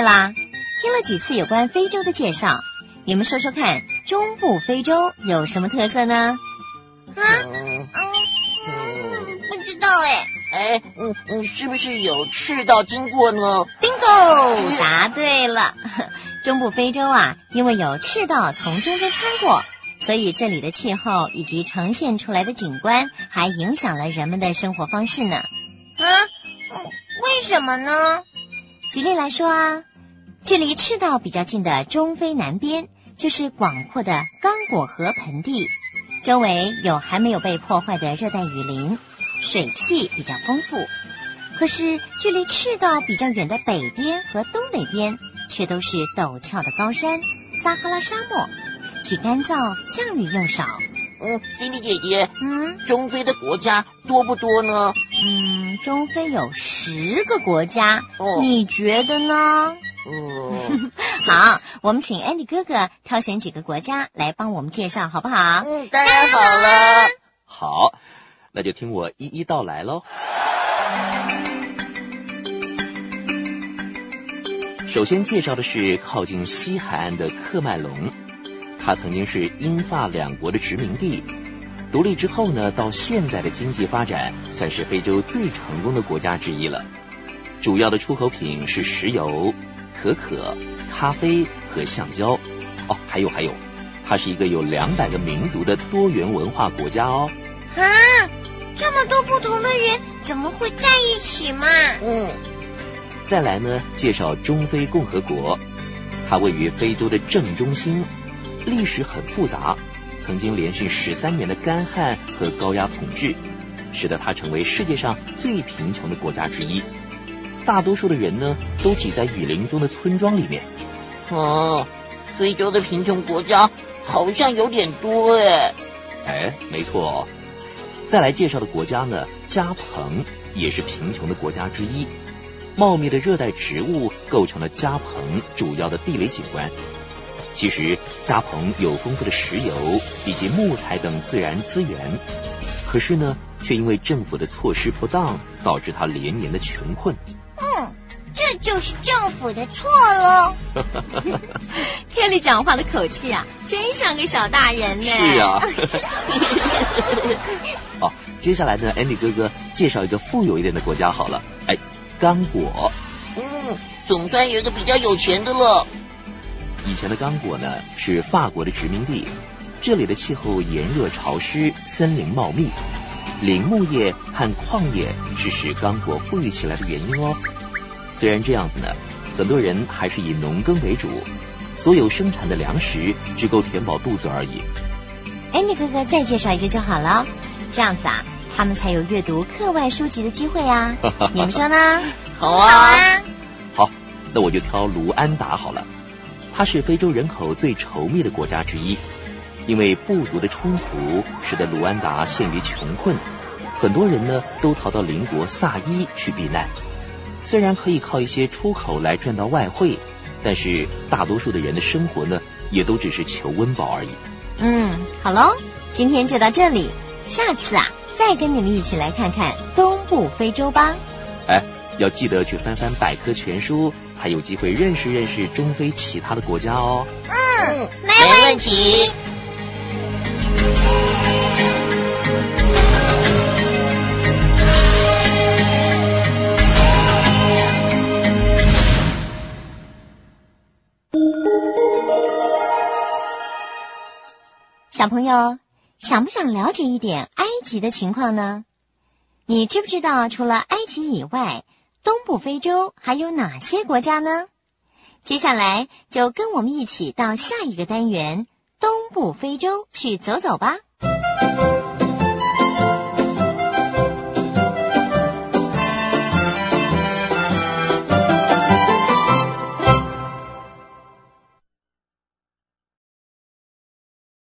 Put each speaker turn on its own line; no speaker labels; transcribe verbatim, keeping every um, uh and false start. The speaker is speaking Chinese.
对啦，听了几次有关非洲的介绍，你们说说看，中部非洲有什么特色呢？
啊，嗯嗯，不知道哎。
哎，嗯嗯，是不是有赤道经过呢
？Bingo， 答对了。中部非洲啊，因为有赤道从中间穿过，所以这里的气候以及呈现出来的景观，还影响了人们的生活方式呢。
啊，嗯，为什么呢？
举例来说啊，距离赤道比较近的中非南边，就是广阔的刚果河盆地，周围有还没有被破坏的热带雨林，水汽比较丰富。可是距离赤道比较远的北边和东北边，却都是陡峭的高山、撒哈拉沙漠，既干燥，降雨又少。
嗯 ，Cindy 姐姐，
嗯，
中非的国家多不多呢？
嗯，中非有十个国家，
哦，
你觉得呢？
嗯，
好，我们请 Andy 哥哥挑选几个国家来帮我们介绍，好不好？
嗯，当然好了。
好，那就听我一一道来喽。首先介绍的是靠近西海岸的喀麦隆，它曾经是英法两国的殖民地。独立之后呢，到现在的经济发展，算是非洲最成功的国家之一了。主要的出口品是石油、可可、咖啡和橡胶。哦，还有还有，它是一个有两百个民族的多元文化国家哦。
啊，这么多不同的人，怎么会在一起嘛？
嗯。
再来呢，介绍中非共和国，它位于非洲的正中心，历史很复杂，曾经连续十三年的干旱和高压统治，使得它成为世界上最贫穷的国家之一。大多数的人呢，都挤在雨林中的村庄里面。
哦，非洲的贫穷国家好像有点多哎。
哎，没错哦。再来介绍的国家呢，加蓬也是贫穷的国家之一。茂密的热带植物构成了加蓬主要的地理景观。其实加蓬有丰富的石油以及木材等自然资源，可是呢，却因为政府的措施不当，导致它连年的穷困。
嗯，这就是政府的错喽。
Kelly 讲话的口气啊，真像个小大人呢。
是啊。好，接下来呢 ，Andy 哥哥介绍一个富有一点的国家好了。哎。刚果，
嗯，总算有一个比较有钱的了。
以前的刚果呢是法国的殖民地，这里的气候炎热潮湿，森林茂密，林木业和矿业是使刚果富裕起来的原因哦。虽然这样子呢，很多人还是以农耕为主，所有生产的粮食只够填饱肚子而已。
Andy 哥哥再介绍一个就好了，这样子啊，他们才有阅读课外书籍的机会啊，你们说呢？
好啊，好啊。
好，那我就挑卢安达好了。它是非洲人口最稠密的国家之一，因为部族的冲突，使得卢安达陷于穷困，很多人呢都逃到邻国萨伊去避难。虽然可以靠一些出口来赚到外汇，但是大多数的人的生活呢，也都只是求温饱而已。
嗯，好喽，今天就到这里，下次啊。再跟你们一起来看看东部非洲吧。
哎，要记得去翻翻百科全书，才有机会认识认识中非其他的国家哦。
嗯，没问题。
小朋友，想不想了解一点埃及的情况呢？你知不知道除了埃及以外，东部非洲还有哪些国家呢？接下来就跟我们一起到下一个单元东部非洲去走走吧。